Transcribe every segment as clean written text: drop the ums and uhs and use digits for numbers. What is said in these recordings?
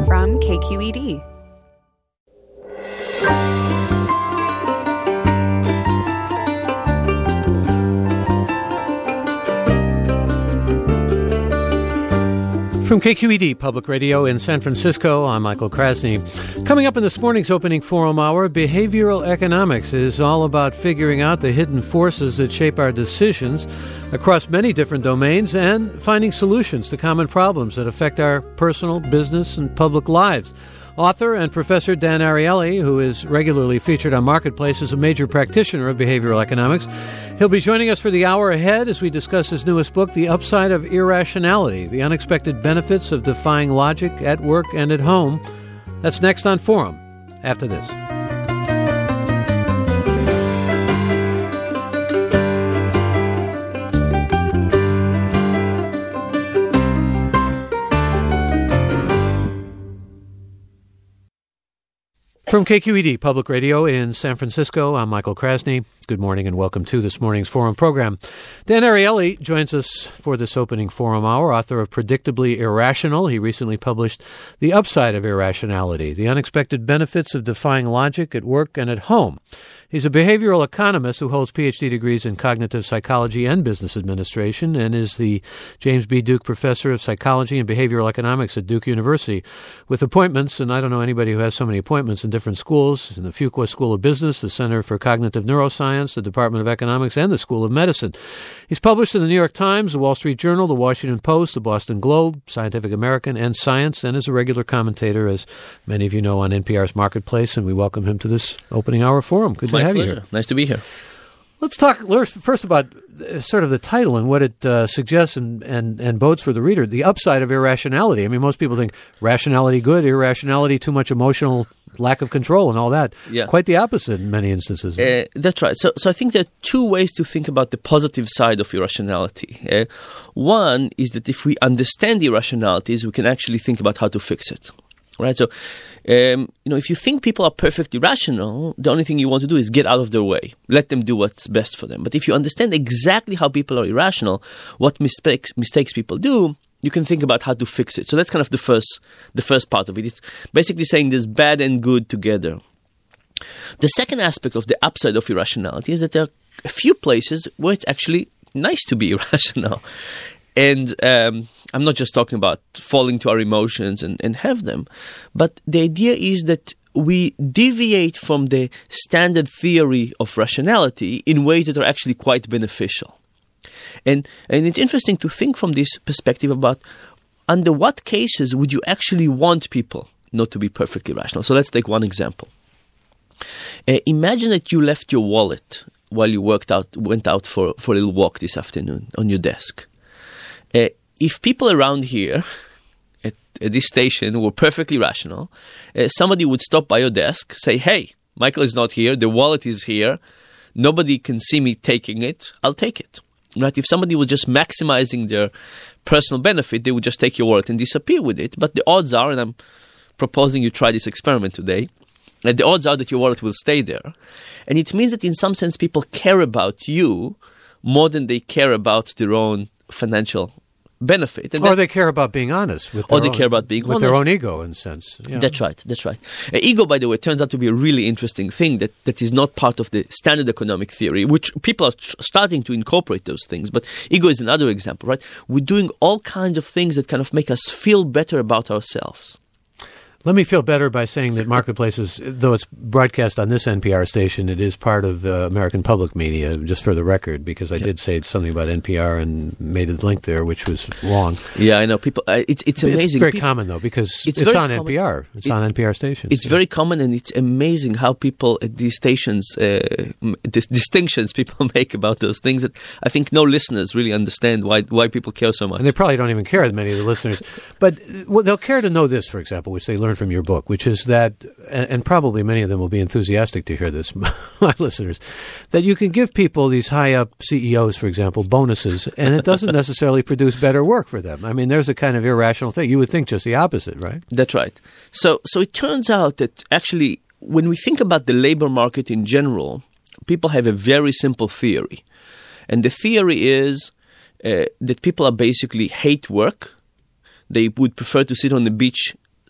from KQED. From KQED Public Radio in San Francisco, I'm Michael Krasny. Coming up in this morning's opening forum hour, behavioral economics is all about figuring out the hidden forces that shape our decisions across many different domains and finding solutions to common problems that affect our personal, business, and public lives. Author and Professor Dan Ariely, who is regularly featured on Marketplace, is a major practitioner of behavioral economics. He'll be joining us for the hour ahead as we discuss his newest book, The Upside of Irrationality, The Unexpected Benefits of Defying Logic at Work and at Home. That's next on Forum, after this. From KQED Public Radio in San Francisco, I'm Michael Krasny. Good morning and welcome to this morning's Forum program. Dan Ariely joins us for this opening Forum hour, author of Predictably Irrational. He recently published The Upside of Irrationality, The Unexpected Benefits of Defying Logic at Work and at Home. He's a behavioral economist who holds Ph.D. degrees in cognitive psychology and business administration and is the James B. Duke Professor of Psychology and Behavioral Economics at Duke University, with appointments, and I don't know anybody who has so many appointments in different schools, in the Fuqua School of Business, the Center for Cognitive Neuroscience, the Department of Economics, and the School of Medicine. He's published in the New York Times, the Wall Street Journal, the Washington Post, the Boston Globe, Scientific American, and Science, and is a regular commentator, as many of you know, on NPR's Marketplace, and we welcome him to this opening hour forum. Good to have you here. Nice to be here. Let's talk first about sort of the title and what it suggests and bodes for the reader, the upside of irrationality. I mean, most people think rationality good, irrationality too much emotional lack of control and all that. Yeah. Quite the opposite in many instances. That's right. So I think there are two ways to think about the positive side of irrationality. One is that if we understand irrationalities, we can actually think about how to fix it. Right? So, if you think people are perfectly rational, the only thing you want to do is get out of their way. Let them do what's best for them. But if you understand exactly how people are irrational, what mistakes people do, you can think about how to fix it. So that's kind of the first part of it. It's basically saying there's bad and good together. The second aspect of the upside of irrationality is that there are a few places where it's actually nice to be irrational. And I'm not just talking about falling to our emotions and have them, but the idea is that we deviate from the standard theory of rationality in ways that are actually quite beneficial. And it's interesting to think from this perspective about under what cases would you actually want people not to be perfectly rational. So let's take one example. Imagine that you left your wallet while you went out for a little walk this afternoon on your desk. If people around here at this station were perfectly rational, somebody would stop by your desk, say, hey, Michael is not here, the wallet is here, nobody can see me taking it, I'll take it. Right? If somebody was just maximizing their personal benefit, they would just take your wallet and disappear with it. But the odds are, and I'm proposing you try this experiment today, and the odds are that your wallet will stay there. And it means that in some sense people care about you more than they care about their own financial benefit. And or they care about being honest with their own ego, in a sense. Yeah. That's right. Ego, by the way, turns out to be a really interesting thing that is not part of the standard economic theory, which people are starting to incorporate those things. But ego is another example, right? We're doing all kinds of things that kind of make us feel better about ourselves. Let me feel better by saying that Marketplace is, though it's broadcast on this NPR station, it is part of American Public Media, just for the record, because I did say something about NPR and made a link there, which was wrong. Yeah, I know. People, it's amazing. It's very common, though, because it's on common. NPR. It's on NPR stations. It's very common, and it's amazing how people at these stations, distinctions people make about those things that I think no listeners really understand why people care so much. And they probably don't even care, many of the listeners. But they'll care to know this, for example, which they learn from your book, which is that, and probably many of them will be enthusiastic to hear this, my listeners, that you can give people, these high-up CEOs, for example, bonuses, and it doesn't necessarily produce better work for them. I mean, there's a kind of irrational thing. You would think just the opposite, right? That's right. So it turns out that actually, when we think about the labor market in general, people have a very simple theory. And the theory is that people are basically hate work. They would prefer to sit on the beach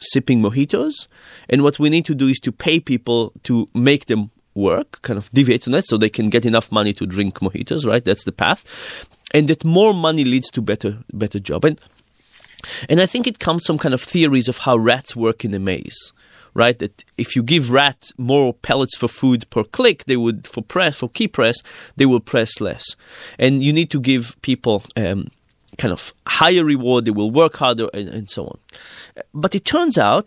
sipping mojitos, and what we need to do is to pay people to make them work, kind of deviate on it so they can get enough money to drink mojitos, right? That's the path. And that more money leads to better job. And I think it comes from kind of theories of how rats work in a maze, right? That if you give rats more pellets for food per click, they would, for key press, they will press less. And you need to give people kind of higher reward, they will work harder, and so on. But it turns out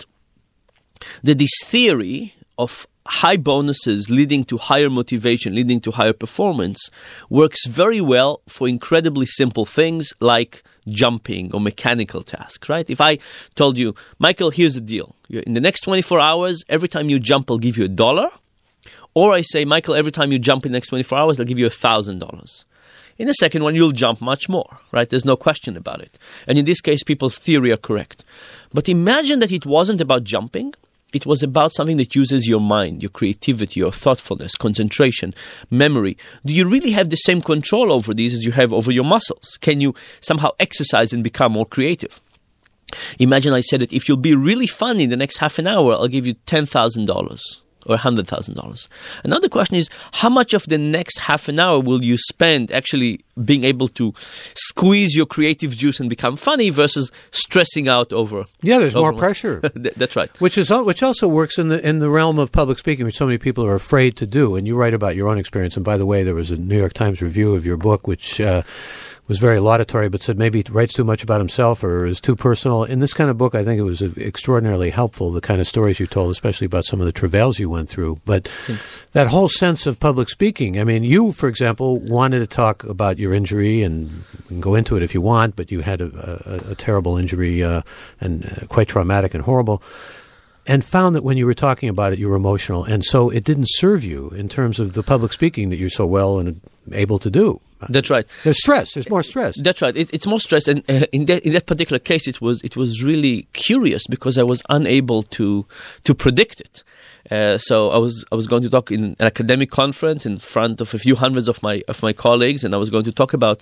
that this theory of high bonuses leading to higher motivation, leading to higher performance, works very well for incredibly simple things like jumping or mechanical tasks, right? If I told you, Michael, here's the deal. In the next 24 hours, every time you jump, I'll give you $1. Or I say, Michael, every time you jump in the next 24 hours, I'll give you $1,000. In the second one, you'll jump much more, right? There's no question about it. And in this case, people's theory are correct. But imagine that it wasn't about jumping. It was about something that uses your mind, your creativity, your thoughtfulness, concentration, memory. Do you really have the same control over these as you have over your muscles? Can you somehow exercise and become more creative? Imagine I said that if you'll be really funny in the next half an hour, I'll give you $10,000 or $100,000. Another question is, how much of the next half an hour will you spend actually being able to squeeze your creative juice and become funny versus stressing out over? Yeah, there's more pressure. That's right. Which also works in the realm of public speaking, which so many people are afraid to do. And you write about your own experience. And by the way, there was a New York Times review of your book, which was very laudatory, but said maybe he writes too much about himself or is too personal. In this kind of book, I think it was extraordinarily helpful, the kind of stories you told, especially about some of the travails you went through. But that whole sense of public speaking, I mean, you, for example, wanted to talk about your injury, and we can go into it if you want, but you had a terrible injury and quite traumatic and horrible, and found that when you were talking about it, you were emotional. And so it didn't serve you in terms of the public speaking that you're so well and able to do. That's right. There's stress. There's more stress. That's right. It's more stress, and in that particular case, it was really curious because I was unable to predict it. So I was going to talk in an academic conference in front of a few hundreds of my colleagues, and I was going to talk about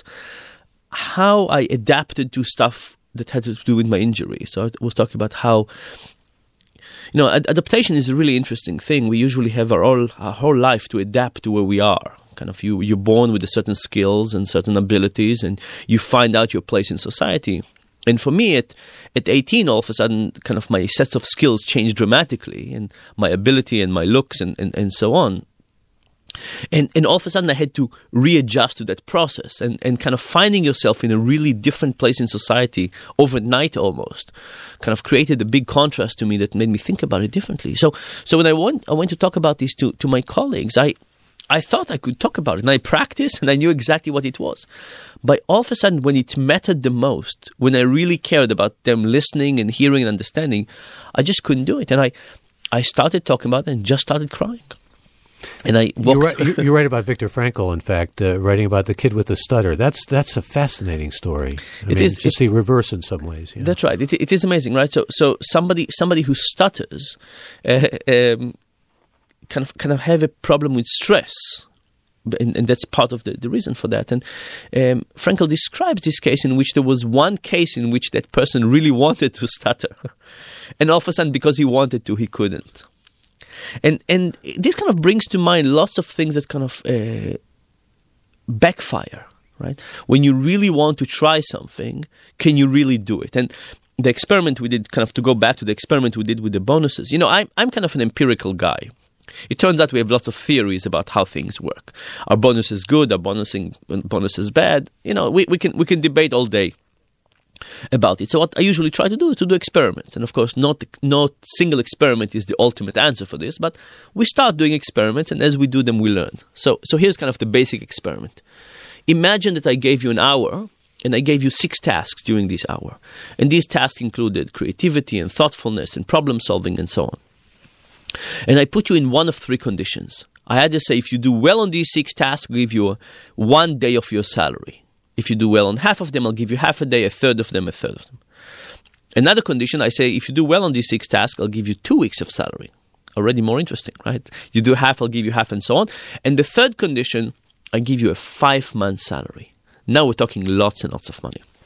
how I adapted to stuff that had to do with my injury. So I was talking about how, adaptation is a really interesting thing. We usually have our whole life to adapt to where we are. Kind of you're born with certain skills and certain abilities, and you find out your place in society. And for me, at 18, all of a sudden, kind of my sets of skills changed dramatically, and my ability and my looks and so on. And all of a sudden, I had to readjust to that process, and kind of finding yourself in a really different place in society overnight almost kind of created a big contrast to me that made me think about it differently. So when I went to talk about this to my colleagues, I thought I could talk about it, and I practiced, and I knew exactly what it was. But all of a sudden, when it mattered the most, when I really cared about them listening and hearing and understanding, I just couldn't do it. And I started talking about it and just started crying. And I walked. You write about Viktor Frankl, in fact, writing about the kid with the stutter. That's a fascinating story. It's just the reverse in some ways. Yeah. That's right. It is amazing, right? So somebody who stutters kind of have a problem with stress, and that's part of the reason for that. And Frankl describes this case in which there was one case in which that person really wanted to stutter, and all of a sudden, because he wanted to, he couldn't. And this kind of brings to mind lots of things that kind of backfire, right? When you really want to try something, can you really do it? And the experiment we did, kind of to go back to the experiment we did with the bonuses, I'm kind of an empirical guy. It turns out we have lots of theories about how things work. Are bonuses good? Are bonuses bad? We can debate all day about it. So what I usually try to do is to do experiments. And of course, not single experiment is the ultimate answer for this, but we start doing experiments, and as we do them, we learn. So here's kind of the basic experiment. Imagine that I gave you an hour, and I gave you 6 tasks during this hour. And these tasks included creativity and thoughtfulness and problem solving and so on. And I put you in one of 3 conditions. I either say, if you do well on these 6 tasks, I'll give you 1 day of your salary. If you do well on half of them, I'll give you half a day, a third of them. Another condition, I say, if you do well on these 6 tasks, I'll give you 2 weeks of salary. Already more interesting, right? You do half, I'll give you half, and so on. And the third condition, I give you a 5-month salary. Now we're talking lots and lots of money.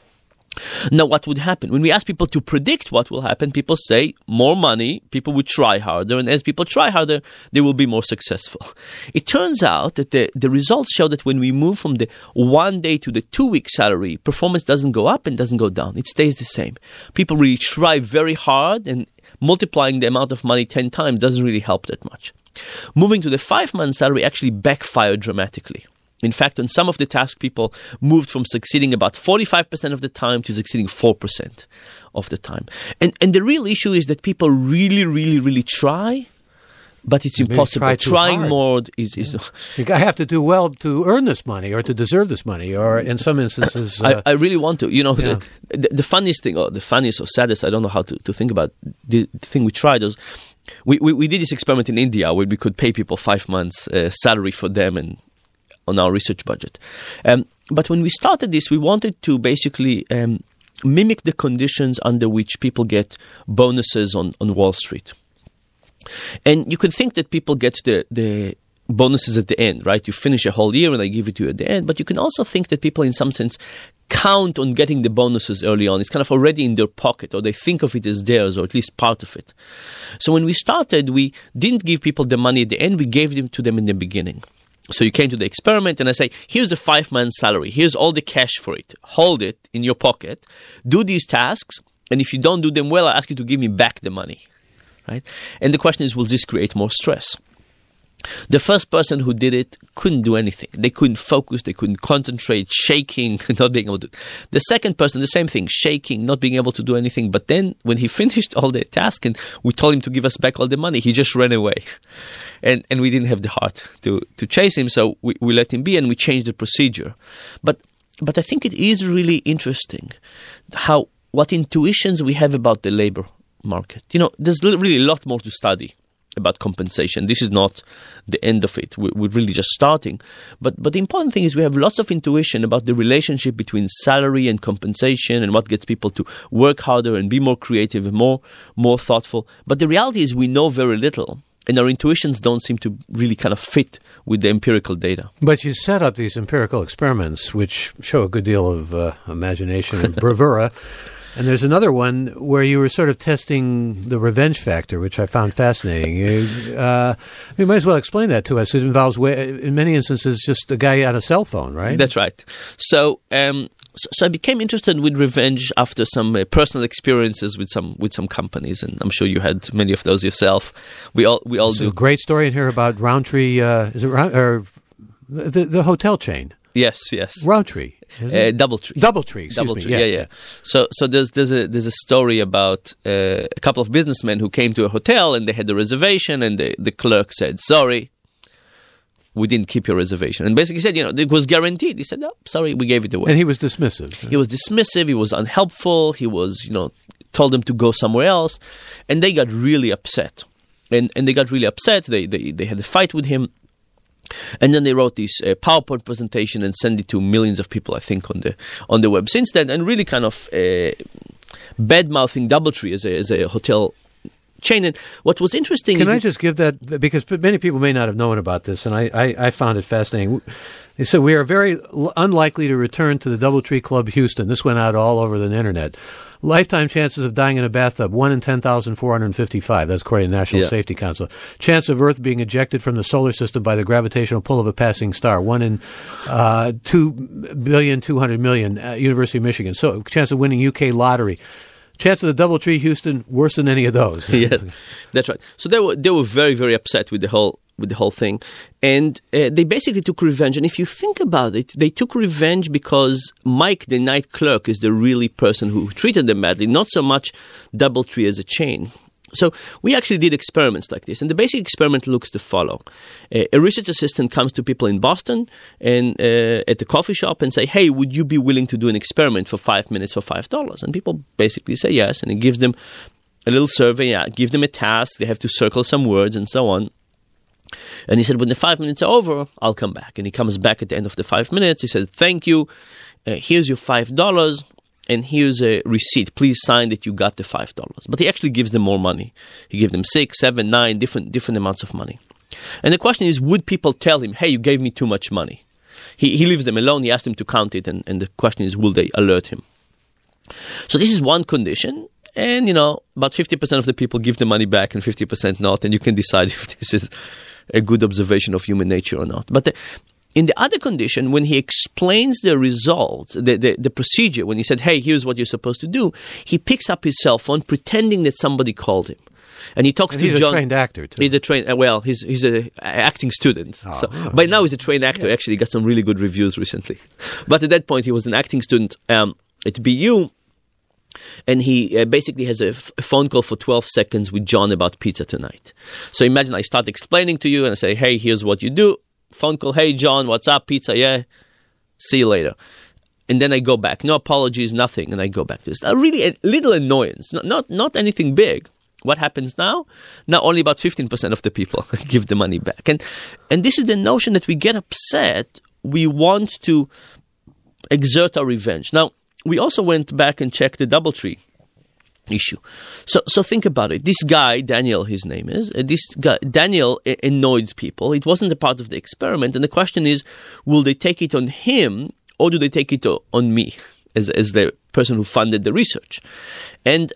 Now, what would happen? When we ask people to predict what will happen, people say more money, people would try harder, and as people try harder, they will be more successful. It turns out that the results show that when we move from the 1 day to the 2-week salary, performance doesn't go up and doesn't go down. It stays the same. People really try very hard, and multiplying the amount of money 10 times doesn't really help that much. Moving to the 5-month salary actually backfired dramatically. In fact, on some of the tasks, people moved from succeeding about 45% of the time to succeeding 4% of the time. And the real issue is that people really, really, really try, but it's impossible. Trying more is You have to do well to earn this money or to deserve this money, or in some instances... I really want to. The funniest thing, or the funniest or saddest, I don't know how to think about, the thing we tried was, we did this experiment in India where we could pay people 5 months salary for them and on our research budget. But when we started this, we wanted to basically mimic the conditions under which people get bonuses on Wall Street. And you could think that people get the bonuses at the end, right? You finish a whole year and they give it to you at the end. But you can also think that people in some sense count on getting the bonuses early on. It's kind of already in their pocket, or they think of it as theirs, or at least part of it. So when we started, we didn't give people the money at the end. We gave them to them in the beginning. So you came to the experiment and I say, here's the 5-month salary. Here's all the cash for it. Hold it in your pocket. Do these tasks. And if you don't do them well, I ask you to give me back the money. Right? And the question is, will this create more stress? The first person who did it couldn't do anything. They couldn't focus. They couldn't concentrate, shaking, not being able to. The second person, the same thing, shaking, not being able to do anything. But then when he finished all the tasks and we told him to give us back all the money, he just ran away. And we didn't have the heart to chase him, so we let him be and we changed the procedure. But I think it is really interesting what intuitions we have about the labor market. There's really a lot more to study about compensation. This is not the end of it. We're really just starting. But the important thing is we have lots of intuition about the relationship between salary and compensation and what gets people to work harder and be more creative and more thoughtful. But the reality is we know very little. And our intuitions don't seem to really kind of fit with the empirical data. But you set up these empirical experiments, which show a good deal of imagination and bravura. And there's another one where you were sort of testing the revenge factor, which I found fascinating. You might as well explain that to us. It involves, in many instances, just a guy on a cell phone, right? That's right. So I became interested with revenge after some personal experiences with some companies, and I'm sure you had many of those yourself. We all do. There's a great story in here about Roundtree. Is it the hotel chain? Yes. Roundtree. Doubletree. Excuse me. Yeah. So there's a story about a couple of businessmen who came to a hotel and they had a reservation, and the clerk said, "Sorry, we didn't keep your reservation." And basically said, it was guaranteed. He said, "No, sorry, we gave it away." And he was dismissive. He was dismissive. He was unhelpful. He was, told them to go somewhere else, and they got really upset. And they got really upset. They had a fight with him. And then they wrote this PowerPoint presentation and sent it to millions of people, I think, on the web since then, and really kind of bad-mouthing Doubletree as a hotel chain. And what was interesting... Can I just give that, because many people may not have known about this, and I found it fascinating. They said, we are very unlikely to return to the Doubletree Club Houston. This went out all over the internet. Lifetime chances of dying in a bathtub, 1 in 10,455. That's according to the National Safety Council. Chance of Earth being ejected from the solar system by the gravitational pull of a passing star, 1 in 2,200,000,000, University of Michigan. So chance of winning UK lottery. Chance of the Doubletree Houston, worse than any of those. Yes, that's right. So they were very, very upset with the whole thing. And they basically took revenge. And if you think about it, they took revenge because Mike, the night clerk, is the really person who treated them badly, not so much Doubletree as a chain. So we actually did experiments like this. And the basic experiment looks to follow. A research assistant comes to people in Boston and at the coffee shop and say, "Hey, would you be willing to do an experiment for 5 minutes for $5? And people basically say yes. And it gives them a little survey, give them a task. They have to circle some words and so on. And he said, when the 5 minutes are over, I'll come back. And he comes back at the end of the 5 minutes. He said, "Thank you. Here's your $5. And here's a receipt. Please sign that you got the $5. But he actually gives them more money. He gives them 6, 7, 9 different amounts of money. And the question is, would people tell him, "Hey, you gave me too much money"? He leaves them alone. He asked them to count it. And the question is, will they alert him? So this is one condition. And, about 50% of the people give the money back and 50% not. And you can decide if this is a good observation of human nature or not. But in the other condition, when he explains the result, the procedure, when he said, hey, here's what you're supposed to do, he picks up his cell phone pretending that somebody called him. And he talks to John. He's a trained actor, too. He's a trained, he's an acting student. By now he's a trained actor. Yeah. Actually, he got some really good reviews recently. But at that point, he was an acting student at BU. And he basically has a phone call for 12 seconds with John about pizza tonight. So imagine I start explaining to you and I say, hey, here's what you do. Phone call, hey, John, what's up? Pizza, yeah? See you later. And then I go back. No apologies, nothing. And I go back to this. Really a little annoyance, not anything big. What happens now? Now only about 15% of the people give the money back. And this is the notion that we get upset. We want to exert our revenge. Now, we also went back and checked the DoubleTree issue. So think about it. This guy, Daniel, his name is, Daniel annoyed people. It wasn't a part of the experiment. And the question is, will they take it on him or do they take it on me as the person who funded the research? And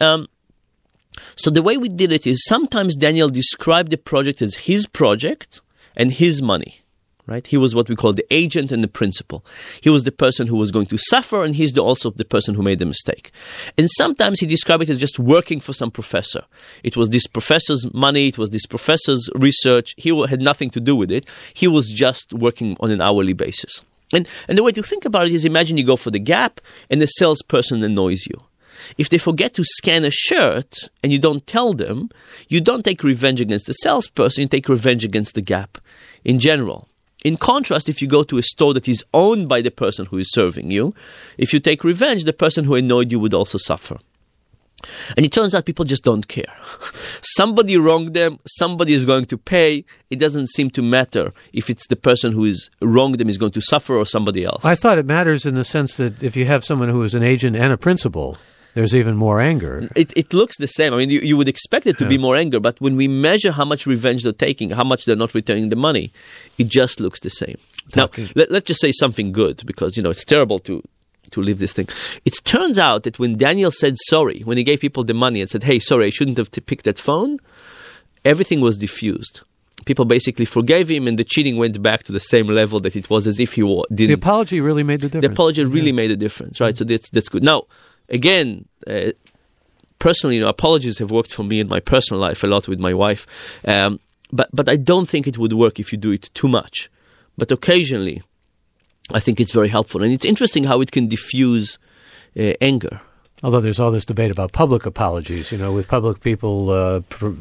so the way we did it is sometimes Daniel described the project as his project and his money. Right? He was what we call the agent and the principal. He was the person who was going to suffer, and he's also the person who made the mistake. And sometimes he described it as just working for some professor. It was this professor's money, it was this professor's research. He had nothing to do with it. He was just working on an hourly basis. And the way to think about it is, imagine you go for the Gap and the salesperson annoys you. If they forget to scan a shirt and you don't tell them, you don't take revenge against the salesperson, you take revenge against the Gap in general. In contrast, if you go to a store that is owned by the person who is serving you, if you take revenge, the person who annoyed you would also suffer. And it turns out people just don't care. Somebody wronged them, somebody is going to pay. It doesn't seem to matter if it's the person who is wronged them is going to suffer or somebody else. I thought it matters in the sense that if you have someone who is an agent and a principal, there's even more anger. It looks the same. I mean, you would expect it to be more anger, but when we measure how much revenge they're taking, how much they're not returning the money, it just looks the same. Now, let's just say something good, because, it's terrible to leave this thing. It turns out that when Daniel said sorry, when he gave people the money and said, hey, sorry, I shouldn't have picked that phone, everything was diffused. People basically forgave him, and the cheating went back to the same level that it was as if he didn't. The apology really made the difference. The apology really made a difference, right? So that's good. Now, again, personally, apologies have worked for me in my personal life a lot with my wife. But I don't think it would work if you do it too much. But occasionally, I think it's very helpful. And it's interesting how it can diffuse anger. Although there's all this debate about public apologies, with public people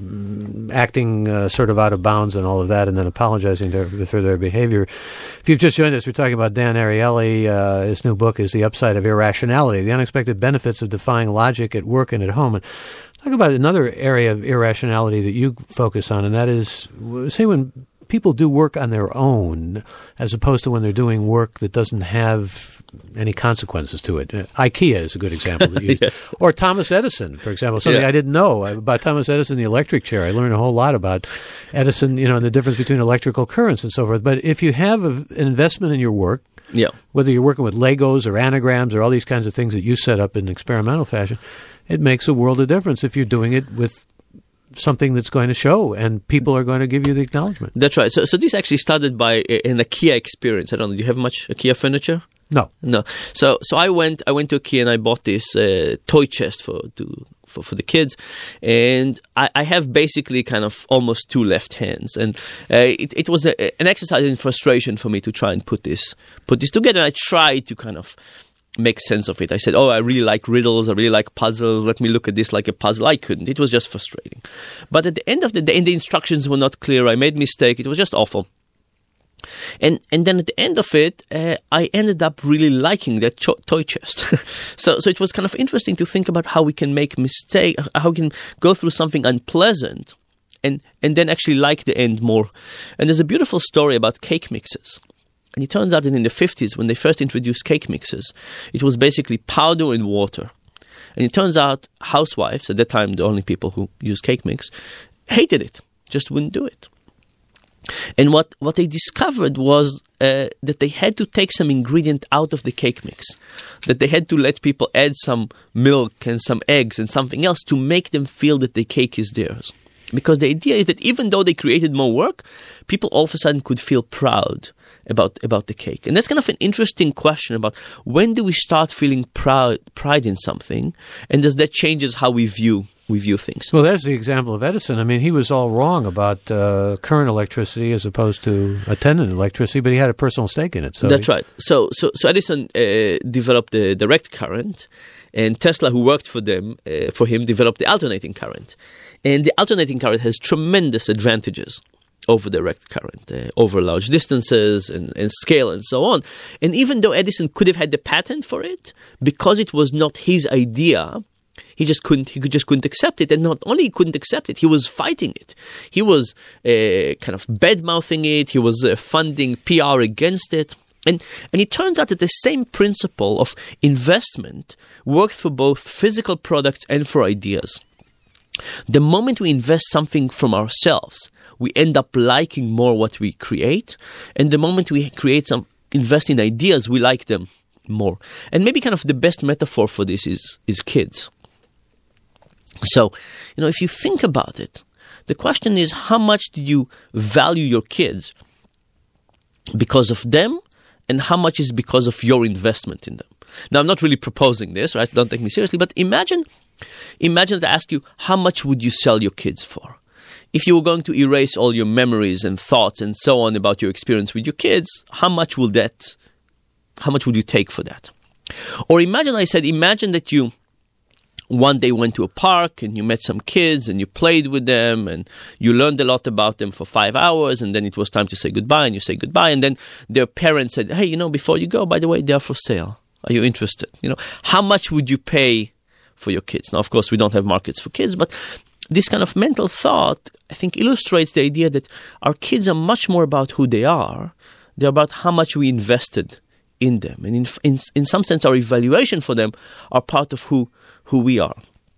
acting sort of out of bounds and all of that, and then apologizing for their behavior. If you've just joined us, we're talking about Dan Ariely. His new book is The Upside of Irrationality, The Unexpected Benefits of Defying Logic at Work and at Home. And talk about another area of irrationality that you focus on, and that is, say, when people do work on their own, as opposed to when they're doing work that doesn't have any consequences to it. IKEA is a good example that you yes. Or Thomas Edison, for example, something I didn't know about Thomas Edison, the electric chair. I learned a whole lot about Edison, and the difference between electrical currents and so forth. But if you have an investment in your work, whether you're working with Legos or anagrams or all these kinds of things that you set up in experimental fashion, it makes a world of difference if you're doing it with something that's going to show, and people are going to give you the acknowledgement. That's right. So this actually started by an IKEA experience. I don't know. Do you have much IKEA furniture? No. So I went to IKEA and I bought this toy chest for the kids, and I have basically kind of almost two left hands, and it was an exercise in frustration for me to try and put this together. And I tried to kind of make sense of it. I said, I really like riddles, I really like puzzles, let me look at this like a puzzle. I couldn't. It was just frustrating. But at the end of the day, and the instructions were not clear, I made a mistake, it was just awful. And then at the end of it, I ended up really liking that toy chest. So it was kind of interesting to think about how we can make mistake, how we can go through something unpleasant and then actually like the end more. And there's a beautiful story about cake mixes. And it turns out that in the 50s, when they first introduced cake mixes, it was basically powder and water. And it turns out housewives, at that time the only people who used cake mix, hated it, just wouldn't do it. And what they discovered was that they had to take some ingredient out of the cake mix, that they had to let people add some milk and some eggs and something else to make them feel that the cake is theirs. Because the idea is that even though they created more work, people all of a sudden could feel proud about the cake. And that's kind of an interesting question about when do we start feeling pride in something, and does that changes how we view things. Well, that's the example of Edison. I mean, he was all wrong about current electricity as opposed to attendant electricity, but he had a personal stake in it. So that's right. So Edison developed the direct current, and Tesla, who worked for him, developed the alternating current. And the alternating current has tremendous advantages over direct current, over large distances and scale and so on. And even though Edison could have had the patent for it, because it was not his idea, he just couldn't accept it. And not only he couldn't accept it, he was fighting it. He was kind of bad-mouthing it. He was funding PR against it. And it turns out that the same principle of investment worked for both physical products and for ideas. The moment we invest something from ourselves, we end up liking more what we create. And the moment we invest in ideas, we like them more. And maybe kind of the best metaphor for this is kids. So, if you think about it, the question is, how much do you value your kids because of them, and how much is because of your investment in them? Now, I'm not really proposing this, right? Don't take me seriously, but imagine that I ask you, how much would you sell your kids for? If you were going to erase all your memories and thoughts and so on about your experience with your kids, how much would you take for that? Or imagine that you one day went to a park and you met some kids and you played with them and you learned a lot about them for 5 hours, and then it was time to say goodbye, and you say goodbye, and then their parents said, hey, before you go, by the way, they're for sale. Are you interested? How much would you pay for your kids? Now, of course, we don't have markets for kids, but this kind of mental thought, I think, illustrates the idea that our kids are much more about who they are. They're about how much we invested in them. And in some sense, our evaluation for them are part of who we are.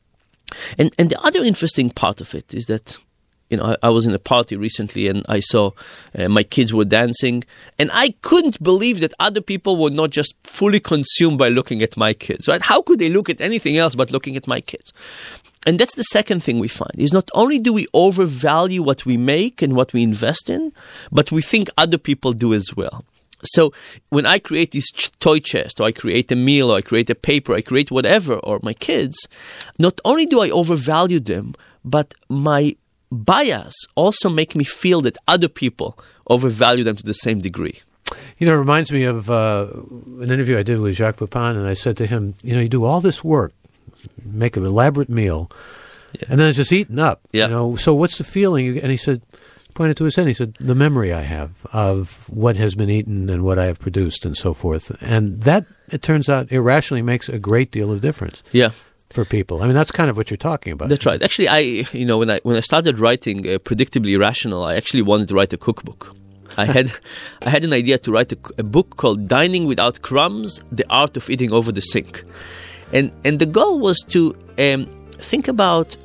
And the other interesting part of it is that, I was in a party recently and I saw my kids were dancing, and I couldn't believe that other people were not just fully consumed by looking at my kids, right? How could they look at anything else but looking at my kids? And that's the second thing we find, is not only do we overvalue what we make and what we invest in, but we think other people do as well. So when I create this toy chest, or I create a meal, or I create a paper, I create whatever, or my kids, not only do I overvalue them, but my bias also make me feel that other people overvalue them to the same degree. It reminds me of an interview I did with Jacques Pepin, and I said to him, you do all this work, make an elaborate meal, and then it's just eaten up. Yeah. So what's the feeling? And he said, pointed to his head, he said, the memory I have of what has been eaten and what I have produced and so forth. And that, it turns out, irrationally makes a great deal of difference. Yeah. For people. I mean, that's kind of what you're talking about. That's right. Actually, when I started writing Predictably Irrational, I actually wanted to write a cookbook. I had an idea to write a book called Dining Without Crumbs, The Art of Eating Over the Sink. And the goal was to think about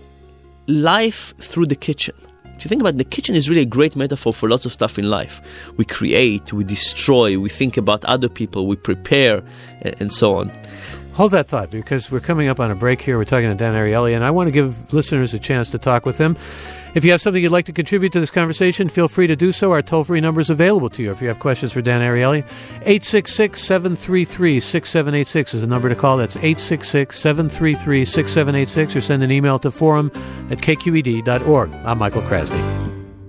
life through the kitchen. If you think about it, the kitchen is really a great metaphor for lots of stuff in life. We create, we destroy, we think about other people, we prepare, and so on. Hold that thought, because we're coming up on a break here. We're talking to Dan Ariely, and I want to give listeners a chance to talk with him. If you have something you'd like to contribute to this conversation, feel free to do so. Our toll-free number is available to you. If you have questions for Dan Ariely, 866-733-6786 is the number to call. That's 866-733-6786, or send an email to forum@kqed.org. I'm Michael Krasny.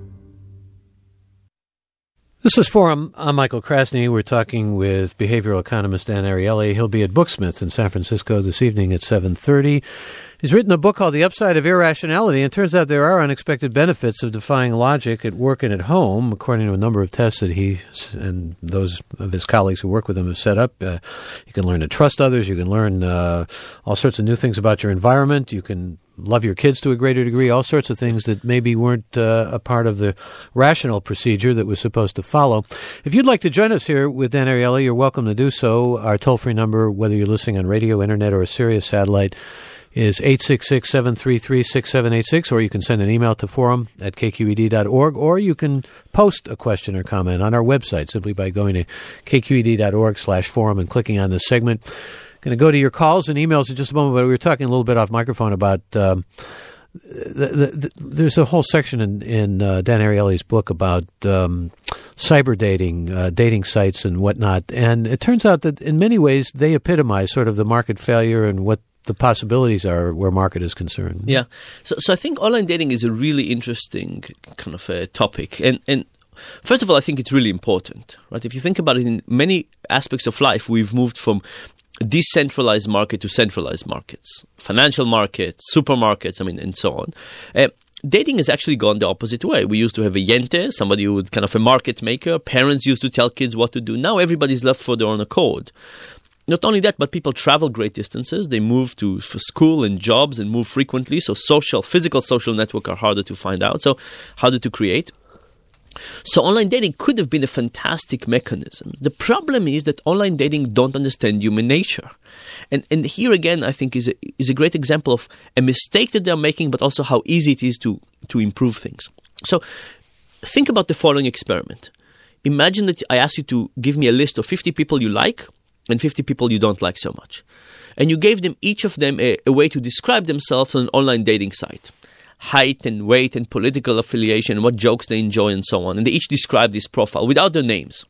This is Forum. I'm Michael Krasny. We're talking with behavioral economist Dan Ariely. He'll be at Booksmith in San Francisco this evening at 7:30. He's written a book called The Upside of Irrationality, and it turns out there are unexpected benefits of defying logic at work and at home, according to a number of tests that he and those of his colleagues who work with him have set up. You can learn to trust others. You can learn all sorts of new things about your environment. You can love your kids to a greater degree, all sorts of things that maybe weren't a part of the rational procedure that was supposed to follow. If you'd like to join us here with Dan Ariely, you're welcome to do so. Our toll-free number, whether you're listening on radio, internet, or a Sirius satellite, is 866-733-6786, or you can send an email to forum@kqed.org, or you can post a question or comment on our website simply by going to kqed.org/forum and clicking on this segment. Going to go to your calls and emails in just a moment, but we were talking a little bit off microphone about there's a whole section in Dan Ariely's book about cyber dating, dating sites and whatnot. And it turns out that in many ways they epitomize sort of the market failure and what the possibilities are where market is concerned. Yeah. So I think online dating is a really interesting kind of a topic. And first of all, I think it's really important, right? If you think about it, in many aspects of life, we've moved from decentralized market to centralized markets, financial markets, supermarkets, and so on. Dating has actually gone the opposite way. We used to have a yente, somebody who would kind of a market maker. Parents used to tell kids what to do. Now everybody's left for their own accord. Not only that, but people travel great distances. They move for school and jobs and move frequently. So physical social networks are harder to find out, so harder to create. So online dating could have been a fantastic mechanism. The problem is that online dating don't understand human nature. And here again, I think is a great example of a mistake that they're making, but also how easy it is to improve things. So think about the following experiment. Imagine that I ask you to give me a list of 50 people you like and 50 people you don't like so much. And you gave them each of them a way to describe themselves on an online dating site. Height and weight and political affiliation, what jokes they enjoy and so on. And they each describe this profile without their names.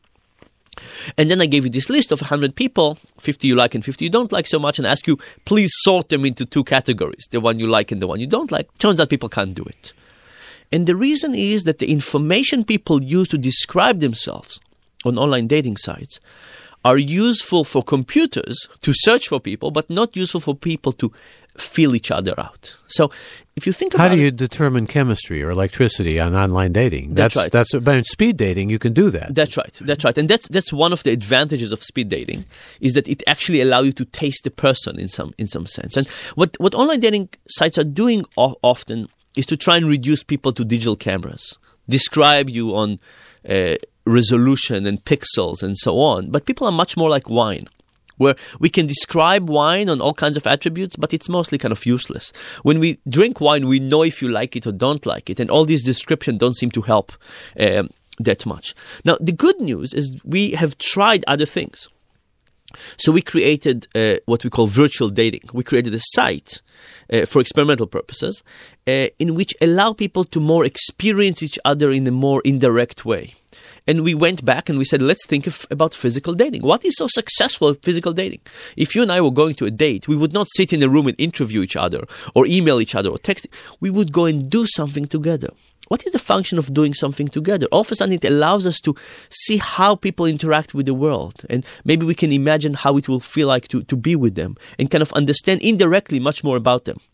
And then I gave you this list of 100 people, 50 you like and 50 you don't like so much, and ask you, please sort them into two categories, the one you like and the one you don't like. Turns out people can't do it. And the reason is that the information people use to describe themselves on online dating sites are useful for computers to search for people, but not useful for people to feel each other out. So if you think about how do you determine chemistry or electricity on online dating? That's right. But speed dating, you can do that. That's right. And that's one of the advantages of speed dating, is that it actually allows you to taste the person in some sense. And what online dating sites are doing often is to try and reduce people to digital cameras, describe you on resolution and pixels and so on. But people are much more like wine, where we can describe wine on all kinds of attributes, but it's mostly kind of useless. When we drink wine, we know if you like it or don't like it, and all these descriptions don't seem to help that much. Now, the good news is we have tried other things. So we created what we call virtual dating. We created a site for experimental purposes in which allow people to more experience each other in a more indirect way. And we went back and we said, let's think about physical dating. What is so successful at physical dating? If you and I were going to a date, we would not sit in a room and interview each other or email each other or text. We would go and do something together. What is the function of doing something together? All of a sudden, it allows us to see how people interact with the world. And maybe we can imagine how it will feel like to be with them and kind of understand indirectly much more about them.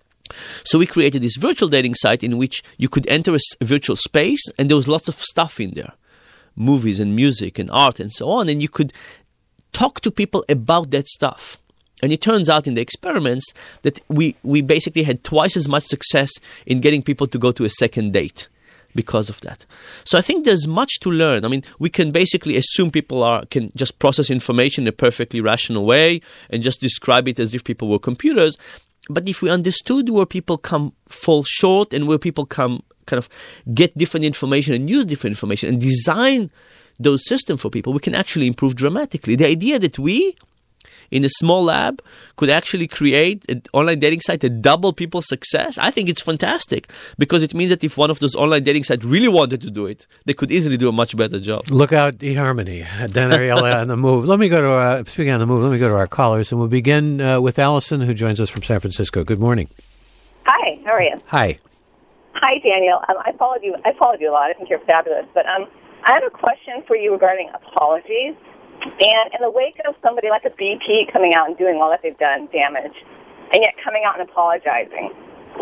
So we created this virtual dating site in which you could enter a virtual space, and there was lots of stuff in there. Movies and music and art and so on, and you could talk to people about that stuff. And it turns out in the experiments that we basically had twice as much success in getting people to go to a second date because of that. So I think there's much to learn. We can basically assume people can just process information in a perfectly rational way and just describe it as if people were computers. But if we understood where people fall short and where people kind of get different information and use different information and design those systems for people, we can actually improve dramatically. The idea that we, in a small lab, could actually create an online dating site that double people's success, I think it's fantastic, because it means that if one of those online dating sites really wanted to do it, they could easily do a much better job. Look out, eHarmony. Dan Ariely on the move. Let me go to speaking on the move. Let me go to our callers, and we'll begin with Allison, who joins us from San Francisco. Good morning. Hi, how are you? Hi. Hi, Daniel. I followed you a lot. I think you're fabulous. But I have a question for you regarding apologies. And in the wake of somebody like a BP coming out and doing all that they've done, damage, and yet coming out and apologizing,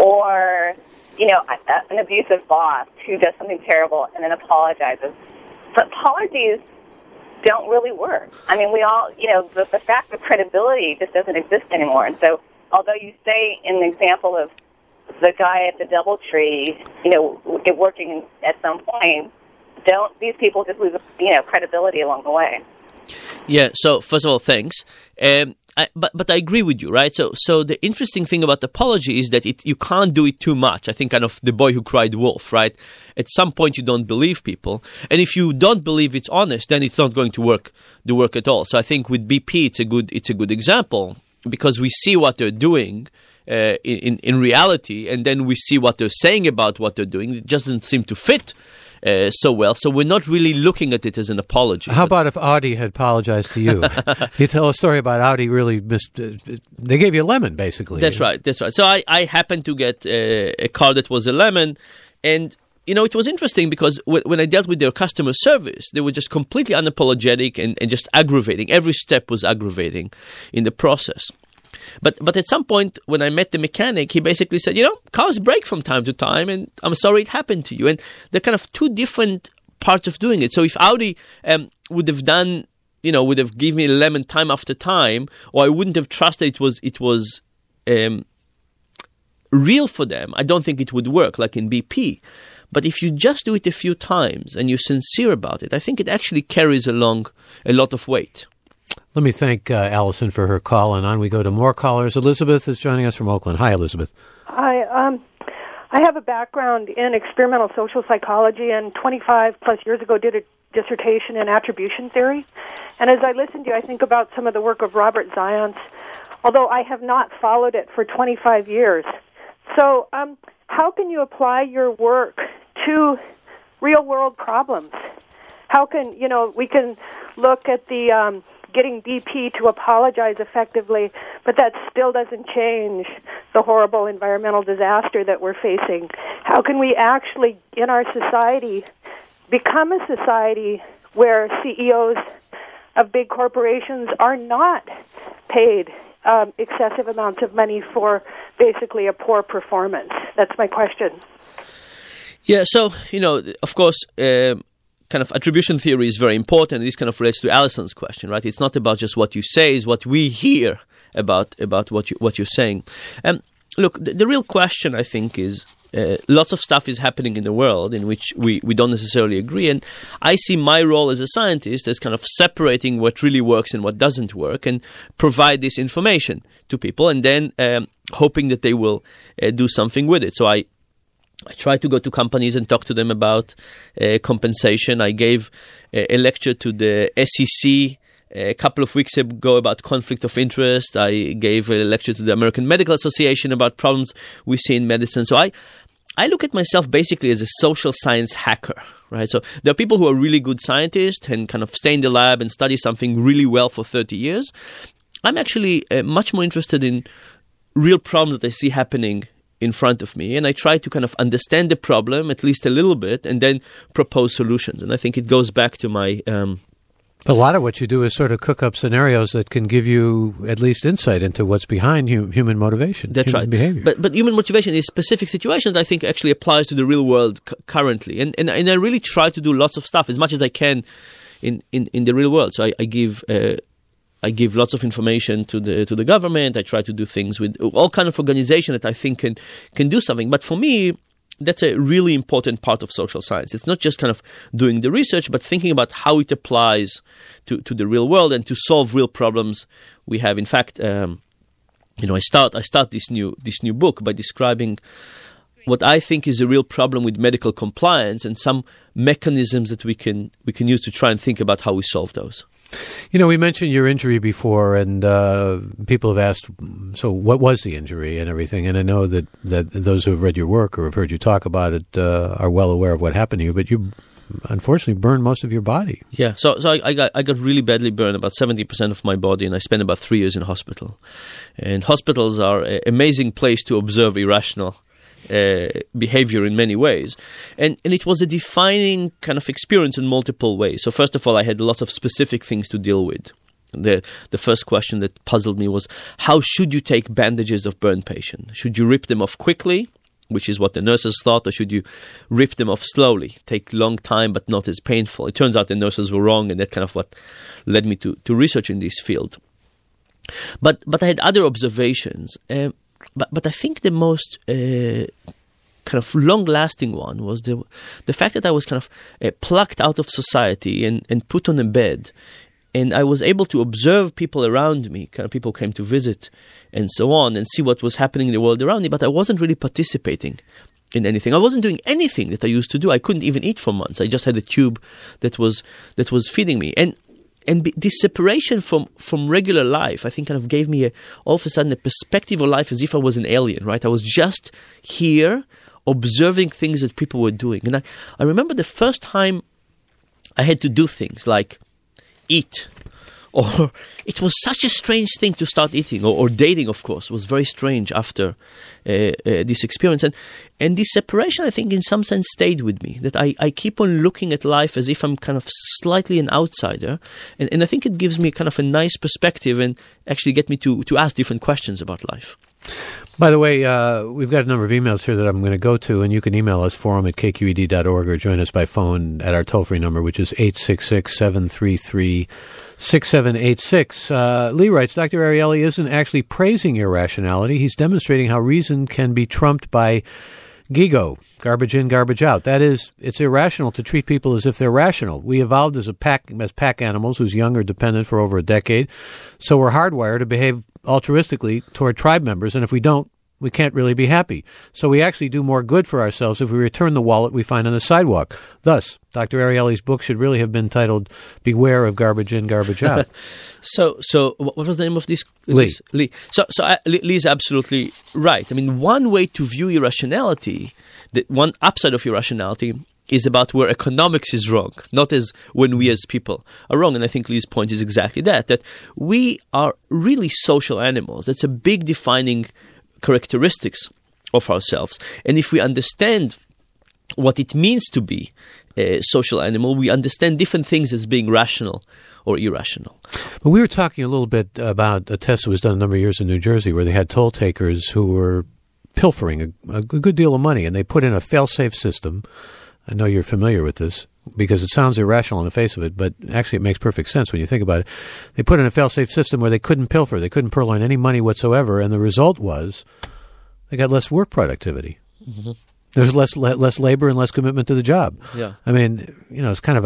or an abusive boss who does something terrible and then apologizes, but apologies don't really work. We all, the fact of credibility just doesn't exist anymore. And so, although you say in the example of the guy at the DoubleTree, it working at some point, don't these people just lose, credibility along the way? Yeah, so first of all, thanks. But I agree with you, right? So the interesting thing about apology is that you can't do it too much. I think kind of the boy who cried wolf, right? At some point you don't believe people, and if you don't believe it's honest, then it's not going to work at all. So I think with BP it's a good example, because we see what they're doing in reality, and then we see what they're saying about what they're doing. It just doesn't seem to fit so well. So we're not really looking at it as an apology. How about if Audi had apologized to you? You tell a story about Audi really they gave you a lemon, basically. That's right. So I happened to get a car that was a lemon, and it was interesting because when I dealt with their customer service, they were just completely unapologetic and just aggravating. Every step was aggravating in the process. But at some point, when I met the mechanic, he basically said, cars break from time to time, and I'm sorry it happened to you. And they're kind of two different parts of doing it. So if Audi would have given me a lemon time after time, or I wouldn't have trusted it was real for them, I don't think it would work, like in BP. But if you just do it a few times and you're sincere about it, I think it actually carries along a lot of weight. Let me thank Allison for her call, and on we go to more callers. Elizabeth is joining us from Oakland. Hi, Elizabeth. Hi. I have a background in experimental social psychology, and 25-plus years ago did a dissertation in attribution theory. And as I listen to you, I think about some of the work of Robert Zions, although I have not followed it for 25 years. So how can you apply your work to real-world problems? How can, we can look at the getting BP to apologize effectively, but that still doesn't change the horrible environmental disaster that we're facing. How can we actually, in our society, become a society where CEOs of big corporations are not paid excessive amounts of money for basically a poor performance? That's my question. Yeah, so, of course, kind of attribution theory is very important. This kind of relates to Allison's question, right? It's not about just what you say, it's what we hear about what you're saying. Look, the real question, I think, is lots of stuff is happening in the world in which we don't necessarily agree. And I see my role as a scientist as kind of separating what really works and what doesn't work and provide this information to people, and then hoping that they will do something with it. So I try to go to companies and talk to them about compensation. I gave a lecture to the SEC a couple of weeks ago about conflict of interest. I gave a lecture to the American Medical Association about problems we see in medicine. So I look at myself basically as a social science hacker, right? So there are people who are really good scientists and kind of stay in the lab and study something really well for 30 years. I'm actually much more interested in real problems that I see happening in front of me, and I try to kind of understand the problem at least a little bit and then propose solutions. And I think it goes back to my... A lot of what you do is sort of cook up scenarios that can give you at least insight into what's behind human motivation. That's right. Behavior. But human motivation is specific situations that I think actually applies to the real world currently. And I really try to do lots of stuff as much as I can in the real world. So I give lots of information to the government. I try to do things with all kind of organization that I think can do something. But for me, that's a really important part of social science. It's not just kind of doing the research, but thinking about how it applies to the real world and to solve real problems we have. In fact, I start this new book by describing what I think is a real problem with medical compliance and some mechanisms that we can use to try and think about how we solve those. We mentioned your injury before, and people have asked, so what was the injury and everything? And I know that those who have read your work or have heard you talk about it are well aware of what happened to you, but you unfortunately burned most of your body. Yeah, so I got really badly burned, about 70% of my body, and I spent about 3 years in hospital. And hospitals are an amazing place to observe irrational behavior in many ways. And it was a defining kind of experience in multiple ways. So first of all, I had lots of specific things to deal with. The first question that puzzled me was, how should you take bandages of burn patients? Should you rip them off quickly, which is what the nurses thought, or should you rip them off slowly, take long time but not as painful? It turns out the nurses were wrong, and that kind of what led me to research in this field. But I had other observations. But I think the most kind of long-lasting one was the fact that I was kind of plucked out of society and put on a bed And I was able to observe people around me, kind of people came to visit and so on, and see what was happening in the world around me, but I wasn't really participating in anything. I wasn't doing anything that I used to do. I couldn't even eat for months. I just had a tube that was feeding me. And this separation from regular life, I think, kind of gave me all of a sudden a perspective of life as if I was an alien, right? I was just here observing things that people were doing. And I remember the first time I had to do things like eat, or it was such a strange thing to start eating, or dating, of course, was very strange after this experience. And this separation, I think, in some sense stayed with me, that I keep on looking at life as if I'm kind of slightly an outsider. And I think it gives me kind of a nice perspective and actually get me to ask different questions about life. By the way, we've got a number of emails here that I'm going to go to, and you can email us, forum@kqed.org, or join us by phone at our toll-free number, which is 866-733-6786. Lee writes, Dr. Ariely isn't actually praising irrationality. He's demonstrating how reason can be trumped by GIGO, garbage in, garbage out. That is, it's irrational to treat people as if they're rational. We evolved as pack animals whose young are dependent for over a decade, so we're hardwired to behave altruistically toward tribe members, and if we don't, we can't really be happy. So we actually do more good for ourselves if we return the wallet we find on the sidewalk. Thus, Dr. Ariely's book should really have been titled Beware of Garbage In, Garbage Out. So what was the name of this? Lee. So Lee's absolutely right. I mean, one way to view irrationality, one upside of irrationality, is about where economics is wrong, not as when we as people are wrong. And I think Lee's point is exactly that we are really social animals. That's a big defining characteristics of ourselves. And if we understand what it means to be a social animal, we understand different things as being rational or irrational. But we were talking a little bit about a test that was done a number of years in New Jersey where they had toll takers who were pilfering a good deal of money, and they put in a fail-safe system. I know you're familiar with this because it sounds irrational on the face of it, but actually it makes perfect sense when you think about it. They put in a fail-safe system where they couldn't pilfer. They couldn't purloin any money whatsoever, and the result was they got less work productivity. Mm-hmm. There's less labor and less commitment to the job. Yeah. I mean, it's kind of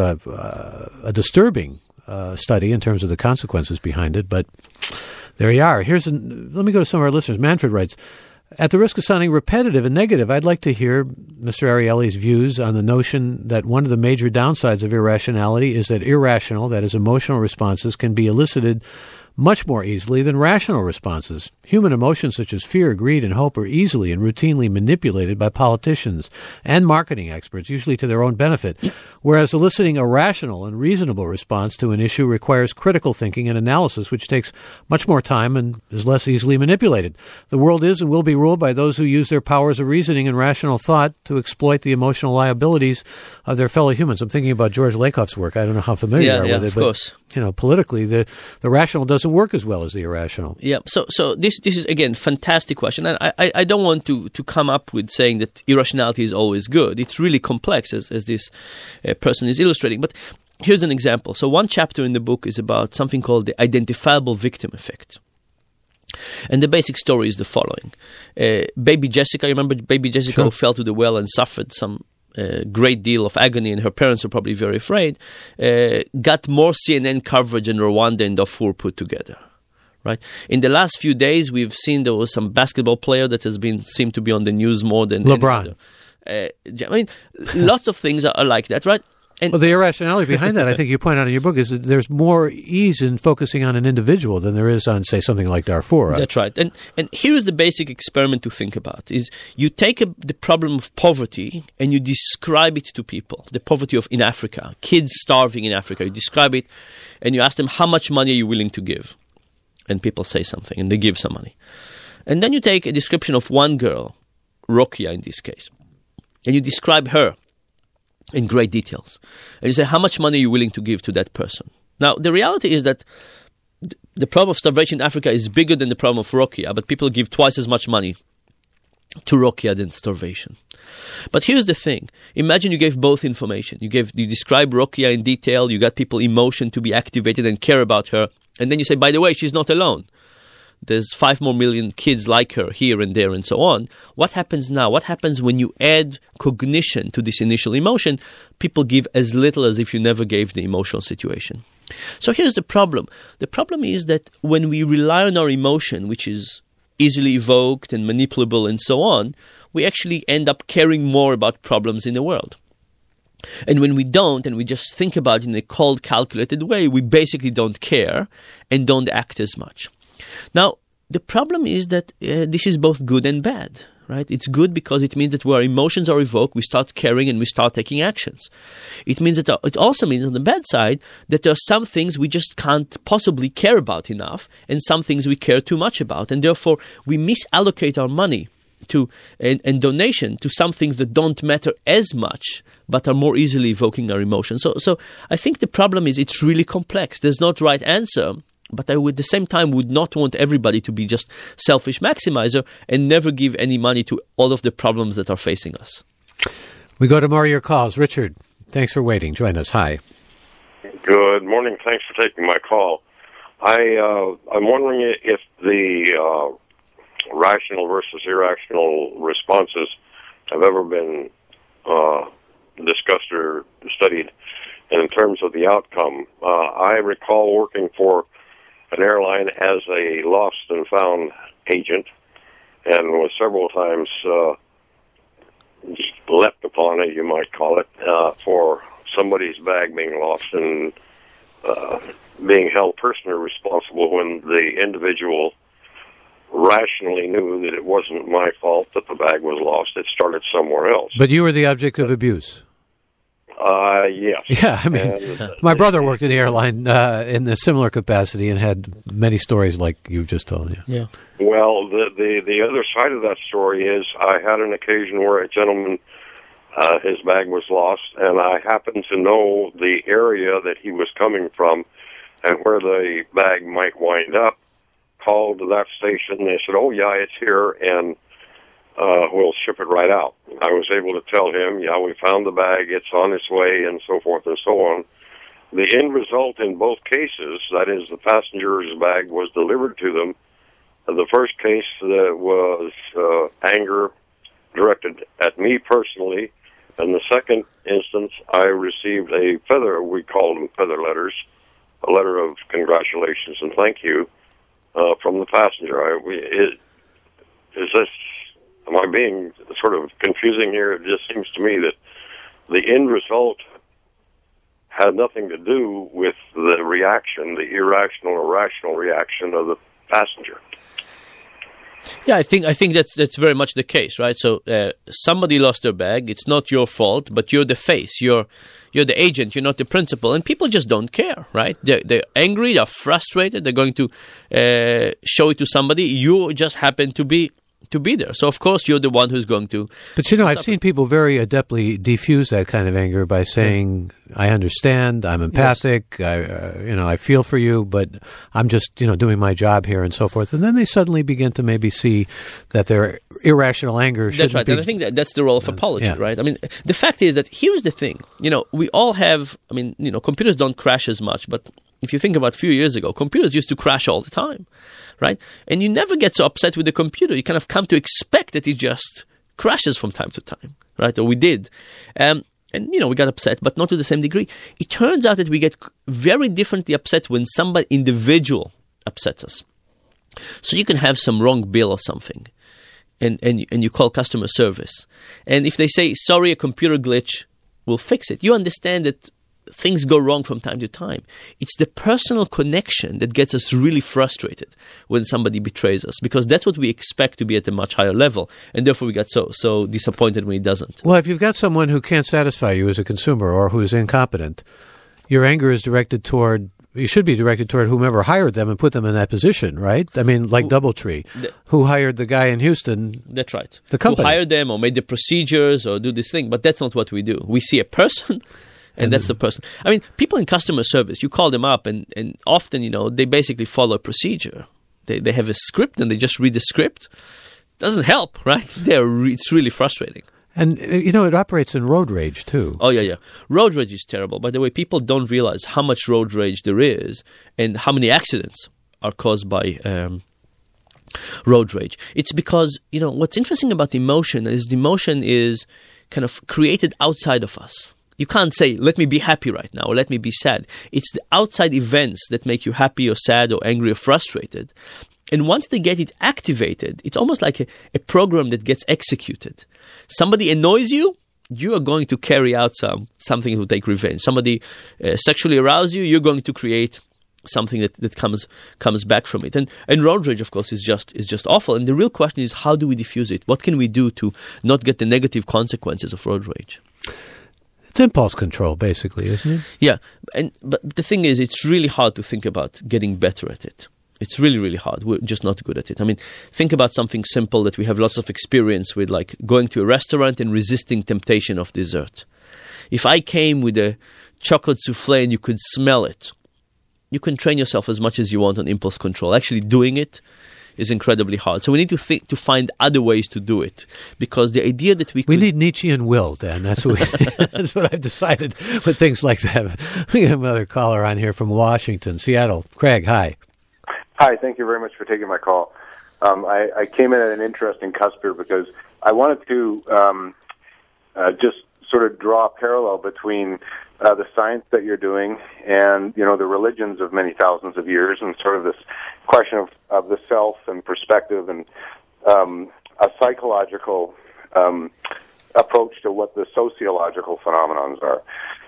a disturbing study in terms of the consequences behind it, but there you are. Let me go to some of our listeners. Manfred writes, at the risk of sounding repetitive and negative, I'd like to hear Mr. Ariely's views on the notion that one of the major downsides of irrationality is that irrational, that is, emotional responses can be elicited much more easily than rational responses. Human emotions such as fear, greed, and hope are easily and routinely manipulated by politicians and marketing experts, usually to their own benefit, whereas eliciting a rational and reasonable response to an issue requires critical thinking and analysis, which takes much more time and is less easily manipulated. The world is and will be ruled by those who use their powers of reasoning and rational thought to exploit the emotional liabilities of their fellow humans. I'm thinking about George Lakoff's work. I don't know how familiar you are with it, of course. Politically, the rational doesn't work as well as the irrational. Yeah. So this is, again, fantastic question. And I don't want to come up with saying that irrationality is always good. It's really complex, as this person is illustrating. But here's an example. So one chapter in the book is about something called the identifiable victim effect. And the basic story is the following. Baby Jessica, you remember Baby Jessica, Sure. who fell to the well and suffered some great deal of agony, and her parents were probably very afraid, got more CNN coverage than Rwanda and Darfur put together. Right. In the last few days, we've seen there was some basketball player that seemed to be on the news more than LeBron. Lots of things are like that, right? And the irrationality behind that, I think you point out in your book, is that there's more ease in focusing on an individual than there is on, say, something like Darfur. Right? That's right. And here is the basic experiment to think about, is you take the problem of poverty and you describe it to people, the poverty in Africa, kids starving in Africa. You describe it and you ask them, how much money are you willing to give? And people say something and they give some money. And then you take a description of one girl, Rokia in this case, and you describe her in great details. And you say, how much money are you willing to give to that person? Now, the reality is that the problem of starvation in Africa is bigger than the problem of Rokia, but people give twice as much money to Rokia than starvation. But here's the thing. Imagine you gave both information. You describe Rokia in detail, you got people emotion to be activated and care about her, and then you say, by the way, she's not alone. There's 5 more million kids like her here and there and so on. What happens now? What happens when you add cognition to this initial emotion? People give as little as if you never gave the emotional situation. So here's the problem. The problem is that when we rely on our emotion, which is easily evoked and manipulable and so on, we actually end up caring more about problems in the world. And when we don't, and we just think about it in a cold, calculated way, we basically don't care and don't act as much. Now, the problem is that this is both good and bad, right? It's good because it means that where our emotions are evoked, we start caring and we start taking actions. It also means on the bad side that there are some things we just can't possibly care about enough, and some things we care too much about, and therefore we misallocate our money and donation to some things that don't matter as much, but are more easily evoking our emotions. So I think the problem is it's really complex. There's no right answer. But I would, at the same time, would not want everybody to be just selfish maximizer and never give any money to all of the problems that are facing us. We go to more of your calls. Richard, thanks for waiting. Join us. Hi. Good morning. Thanks for taking my call. I'm wondering if the rational versus irrational responses have ever been discussed or studied in terms of the outcome. I recall working for an airline as a lost and found agent, and was several times leapt upon it, you might call it, for somebody's bag being lost and being held personally responsible when the individual rationally knew that it wasn't my fault that the bag was lost. It started somewhere else. But you were the object of abuse. Yes. Yeah, I mean, my brother worked in the airline in a similar capacity and had many stories like you've just told. Yeah. Well, the other side of that story is I had an occasion where a gentleman, his bag was lost, and I happened to know the area that he was coming from and where the bag might wind up. Called that station. They said, "Oh yeah, it's here, and we'll ship it right out." I was able to tell him, "Yeah, we found the bag. It's on its way," and so forth and so on. The end result in both cases, that is, the passenger's bag was delivered to them. The first case was anger directed at me personally, and the second instance, I received a feather. We called them feather letters, a letter of congratulations and thank you. From the passenger. Am I being sort of confusing here? It just seems to me that the end result had nothing to do with the reaction, the irrational or rational reaction of the passenger. Yeah, I think that's very much the case, right? So somebody lost their bag. It's not your fault, but you're the face. You're the agent. You're not the principal, and people just don't care, right? They're angry. They're frustrated. They're going to show it to somebody. You just happen to be there. So, of course, you're the one who's going to... But, I've seen people very adeptly diffuse that kind of anger by saying, I understand, I'm empathic, yes. I feel for you, but I'm just, doing my job here and so forth. And then they suddenly begin to maybe see that their irrational anger shouldn't be... That's right, and I think that's the role of apology, right? I mean, the fact is that here's the thing. We all have... computers don't crash as much, but if you think about a few years ago, computers used to crash all the time. Right? And you never get so upset with the computer. You kind of come to expect that it just crashes from time to time, right? Or we did. And we got upset, but not to the same degree. It turns out that we get very differently upset when somebody individual upsets us. So you can have some wrong bill or something, and you call customer service. And if they say, sorry, a computer glitch, we'll fix it. You understand that things go wrong from time to time. It's the personal connection that gets us really frustrated when somebody betrays us, because that's what we expect to be at a much higher level, and therefore we get so disappointed when it doesn't. Well, if you've got someone who can't satisfy you as a consumer or who's incompetent, your anger is directed toward... You should be directed toward whomever hired them and put them in that position, right? I mean, like DoubleTree, who hired the guy in Houston. That's right. The company. Who hired them or made the procedures or do this thing, but that's not what we do. We see a person... And that's the person. I mean, people in customer service, you call them up and often, they basically follow a procedure. They have a script and they just read the script. Doesn't help, right? It's really frustrating. And, it operates in road rage, too. Oh, yeah. Road rage is terrible. By the way, people don't realize how much road rage there is and how many accidents are caused by road rage. It's because, what's interesting about emotion is the emotion is kind of created outside of us. You can't say, let me be happy right now, or let me be sad. It's the outside events that make you happy or sad or angry or frustrated. And once they get it activated, it's almost like a program that gets executed. Somebody annoys you, you are going to carry out something to take revenge. Somebody sexually arouse you, you're going to create something that comes back from it. And road rage, of course, is just awful. And the real question is, how do we diffuse it? What can we do to not get the negative consequences of road rage? It's impulse control, basically, isn't it? Yeah, but the thing is, it's really hard to think about getting better at it. It's really, really hard. We're just not good at it. I mean, think about something simple that we have lots of experience with, like going to a restaurant and resisting temptation of dessert. If I came with a chocolate souffle and you could smell it, you can train yourself as much as you want on impulse control. Actually doing it is incredibly hard. So we need to find other ways to do it, because the idea that we need Nietzschean will, Dan. That's what that's what I've decided with things like that. We have another caller on here from Washington, Seattle. Craig, hi. Hi, thank you very much for taking my call. I came in at an interesting cusp here because I wanted to just sort of draw a parallel between the science that you're doing and, the religions of many thousands of years, and sort of this question of the self and perspective and a psychological approach to what the sociological phenomenons are.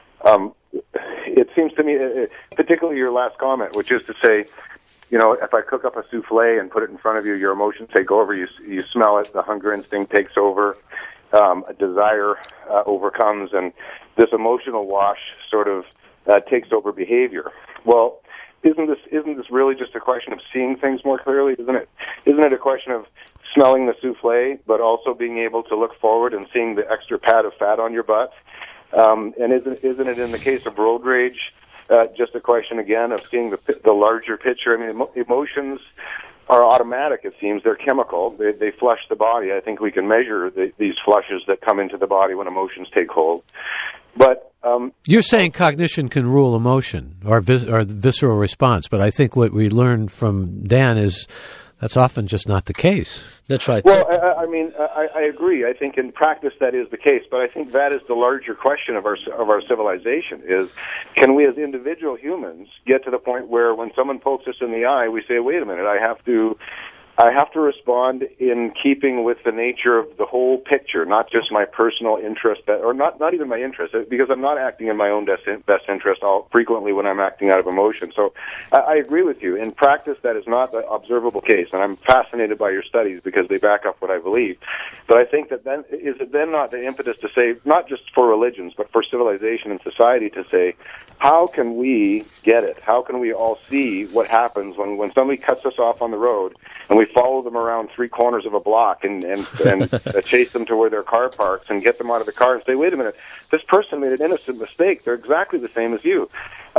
It seems to me, particularly your last comment, which is to say, if I cook up a souffle and put it in front of you, your emotions take over. You smell it, the hunger instinct takes over, a desire overcomes, and this emotional wash sort of takes over behavior. Well, isn't this really just a question of seeing things more clearly? Isn't it a question of smelling the souffle, but also being able to look forward and seeing the extra pad of fat on your butt? And isn't it in the case of road rage? Just a question, again, of seeing the larger picture. I mean, emotions are automatic, it seems. They're chemical. They flush the body. I think we can measure these flushes that come into the body when emotions take hold. But you're saying cognition can rule emotion or visceral response, but I think what we learned from Dan is that's often just not the case. That's right. Well, I agree. I think in practice that is the case, but I think that is the larger question of our civilization: is can we as individual humans get to the point where when someone pokes us in the eye, we say, "Wait a minute, I have to respond in keeping with the nature of the whole picture, not just my personal interest, or not even my interest, because I'm not acting in my own best interest frequently when I'm acting out of emotion." So I agree with you. In practice, that is not the observable case, and I'm fascinated by your studies because they back up what I believe. But I think that then, is it then not the impetus to say, not just for religions, but for civilization and society to say, how can we get it? How can we all see what happens when somebody cuts us off on the road and we follow them around 3 corners of a block and chase them to where their car parks and get them out of the car and say, wait a minute, this person made an innocent mistake. They're exactly the same as you.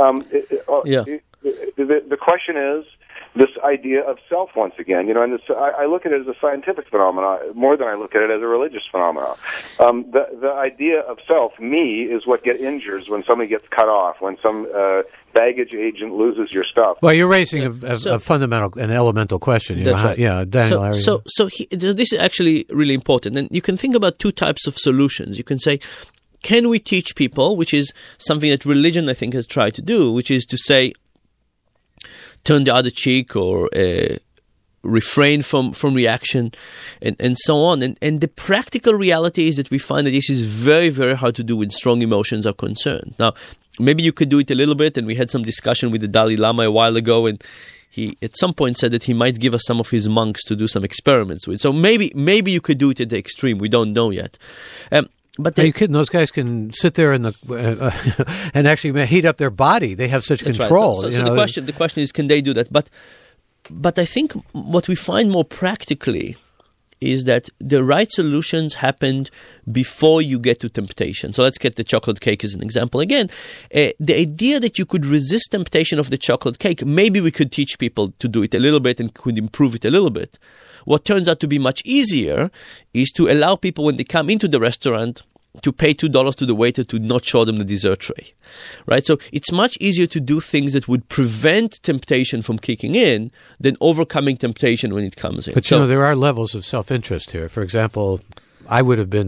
The question is this idea of self once again, and I look at it as a scientific phenomenon more than I look at it as a religious phenomenon. The idea of self, me, is what injures when somebody gets cut off, when some baggage agent loses your stuff. Well, you're raising a fundamental, an elemental question. That's right. Yeah, Daniel. So this is actually really important, and you can think about 2 types of solutions. You can say, can we teach people, which is something that religion, I think, has tried to do, which is to say, turn the other cheek or refrain from reaction and so on. And the practical reality is that we find that this is very, very hard to do when strong emotions are concerned. Now, maybe you could do it a little bit, and we had some discussion with the Dalai Lama a while ago, and he at some point said that he might give us some of his monks to do some experiments with. So maybe you could do it at the extreme. We don't know yet. But are you kidding? Those guys can sit there in the and actually heat up their body. They have such control. Right. So the question is, can they do that? But I think what we find more practically is that the right solutions happened before you get to temptation. So let's get the chocolate cake as an example again. The idea that you could resist temptation of the chocolate cake, maybe we could teach people to do it a little bit and could improve it a little bit. What turns out to be much easier is to allow people, when they come into the restaurant, to pay $2 to the waiter to not show them the dessert tray, right? So it's much easier to do things that would prevent temptation from kicking in than overcoming temptation when it comes in. But there are levels of self-interest here. For example, I would have been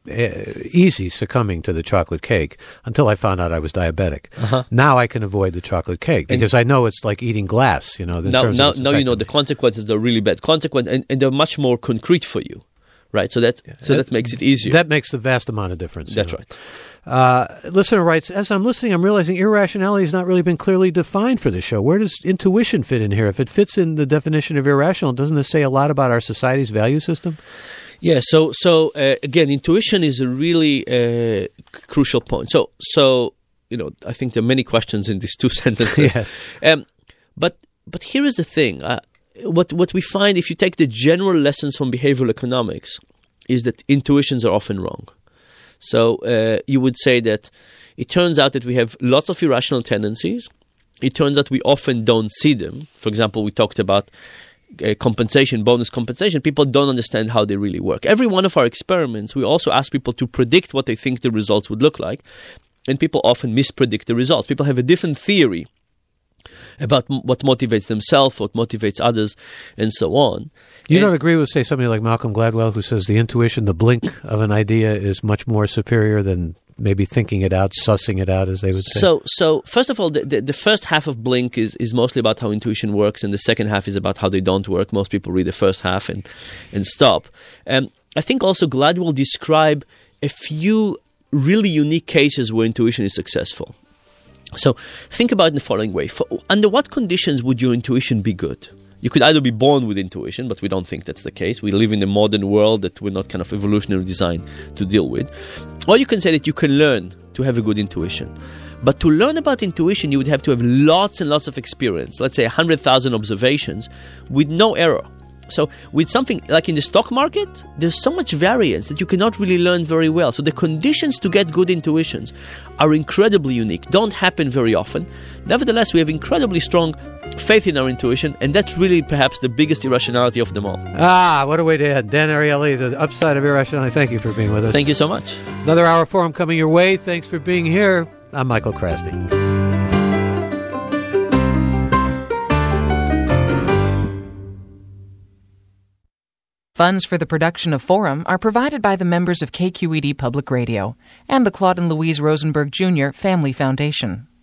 easy succumbing to the chocolate cake until I found out I was diabetic. Now I can avoid the chocolate cake because I know it's like eating glass. You know. Now you know the consequences are really bad. And they're much more concrete for you, right? So that makes it easier. That makes a vast amount of difference. That's right. Listener writes, as I'm listening, I'm realizing irrationality has not really been clearly defined for the show. Where does intuition fit in here? If it fits in the definition of irrational, doesn't this say a lot about our society's value system? Yeah, so again, intuition is a really crucial point. So I think there are many questions in these two sentences. Yes. But here is the thing. What we find, if you take the general lessons from behavioral economics, is that intuitions are often wrong. So you would say that it turns out that we have lots of irrational tendencies. It turns out we often don't see them. For example, we talked about bonus compensation. People don't understand how they really work. Every one of our experiments, we also ask people to predict what they think the results would look like. And people often mispredict the results. People have a different theory about what motivates themselves, what motivates others, and so on. You don't agree with, say, somebody like Malcolm Gladwell, who says the intuition, the blink of an idea is much more superior than maybe thinking it out, sussing it out, as they would say? So first of all, the first half of Blink is mostly about how intuition works, and the second half is about how they don't work. Most people read the first half and stop. I think also Gladwell described a few really unique cases where intuition is successful. So think about it in the following way. Under what conditions would your intuition be good? You could either be born with intuition, but we don't think that's the case. We live in a modern world that we're not kind of evolutionary designed to deal with. Or you can say that you can learn to have a good intuition. But to learn about intuition, you would have to have lots and lots of experience. Let's say 100,000 observations with no error. So with something like in the stock market, there's so much variance that you cannot really learn very well. So the conditions to get good intuitions are incredibly unique, don't happen very often. Nevertheless, we have incredibly strong faith in our intuition, and that's really perhaps the biggest irrationality of them all. What a way to end. Dan Ariely, the upside of irrationality. Thank you for being with us. Thank you so much. Another hour forum coming your way. Thanks for being here. I'm Michael Krasny. Funds for the production of Forum are provided by the members of KQED Public Radio and the Claude and Louise Rosenberg Jr. Family Foundation.